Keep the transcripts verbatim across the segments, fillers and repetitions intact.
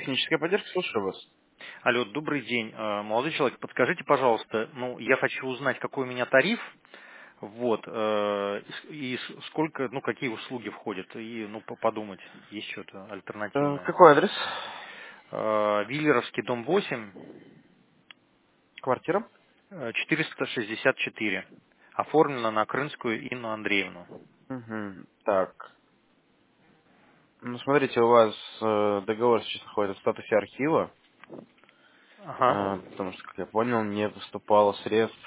техническая поддержка, слушаю вас. Алло, добрый день. Э, Молодой человек, подскажите, пожалуйста, ну, я хочу узнать, какой у меня тариф, вот, э, и с- сколько, ну, какие услуги входят, и, ну, по- подумать, есть что-то Э, альтернативное. Какой адрес? Э, Виллеровский, дом восемь, Квартира? э, четыреста шестьдесят четыре. Оформлено на Крынскую Инну Андреевну. Угу. Так. Ну, смотрите, у вас э, договор сейчас находится в статусе архива, Ага. э, потому что, как я понял, не поступало средств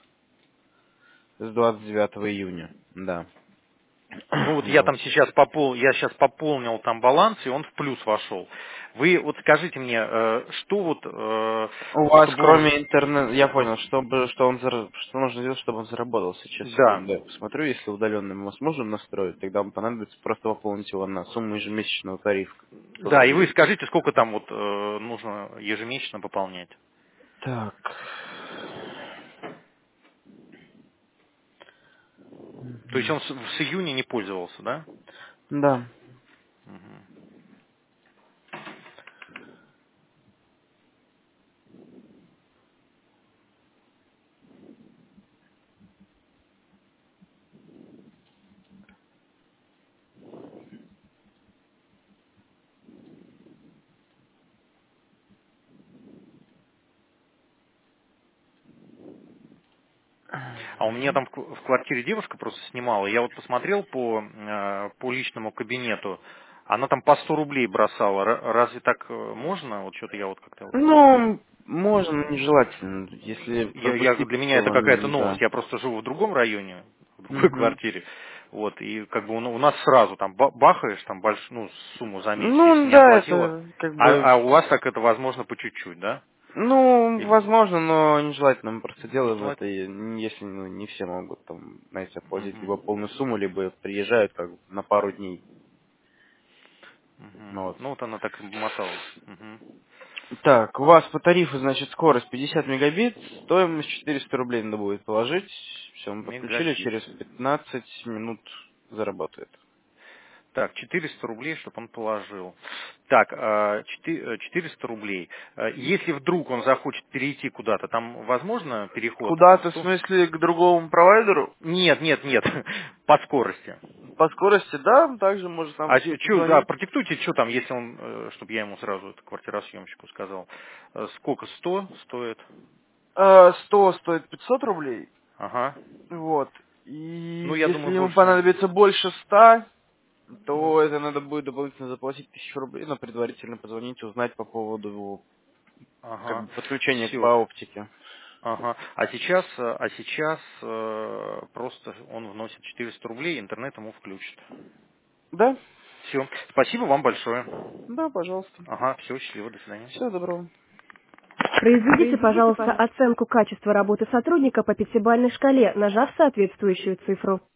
с двадцать девятого июня. Да. Ну вот я Вот. там сейчас попол, я сейчас пополнил там баланс, и он в плюс вошел. Вы вот скажите мне, э, что вот, э, У вас, чтобы он, кроме интернета, я понял, чтобы, что он зара- что нужно сделать, чтобы он заработал. Сейчас, да, секунду, я посмотрю, если удаленно мы сможем настроить, тогда вам понадобится просто пополнить его на сумму ежемесячного тарифа. сто да, и вы рублей. скажите, сколько там вот э, нужно ежемесячно пополнять. Так. То есть Мгм. он с, с июня не пользовался, да? Да. Мгм. А у меня там в кв- в квартире девушка просто снимала. Я вот посмотрел по, э, по личному кабинету. Она там по сто рублей бросала. Р- Разве так э, можно? Вот что-то я вот как-то вот Ну, можно, но нежелательно. Если Я, я- пропустить для меня это такого, какая-то м, новость. да. Я просто живу в другом районе, в другой Мгм. квартире. Вот, и как бы у, у нас сразу там ба- бахаешь там большую ну, сумму за месяц, если Ну, не да, оплатила. это как бы... А, а у вас так это возможно по чуть-чуть, да? Ну, Или возможно, но нежелательно. Мы просто делаем это, нежелательно? и, м, если ну, не все могут там, знаете, оплатить либо Мгм. полную сумму, либо приезжают как бы на пару дней. Мгм. Ну, вот. Ну вот она так и моталась. Мгм. Так, у вас по тарифу, значит, скорость пятьдесят мегабит, стоимость четыреста рублей надо будет положить. Все, мы подключили, Мегабит. через пятнадцать минут заработает. Так, четыреста рублей, чтобы он положил. Так, а, четы- э, четыреста рублей. Э, Если вдруг он захочет перейти куда-то, там возможно переход? Куда-то, в Сто- смысле, к другому провайдеру? Нет, нет, нет, по скорости. По скорости, да, также может нам А просто что, да, позвонить. продиктуйте, что там, если он, чтобы я ему сразу это квартиросъемщику сказал. Э, Сколько? Сто стоит? Э, сто стоит пятьсот рублей. Ага. Вот. Ну, И я если думаю, ему больше. понадобится больше ста, Ну, то это надо будет дополнительно заплатить тысячу рублей, но предварительно позвонить, узнать по поводу его как ага. бы подключения по Все. оптике. Ага. А сейчас, э, а сейчас э, просто он вносит четыреста рублей, интернет ему включит. Да? Все. Спасибо вам большое. Да, пожалуйста. Ага, все, счастливо, до свидания. Всего доброго. Произведите, пожалуйста, оценку качества работы сотрудника по пятибалльной шкале, нажав соответствующую цифру.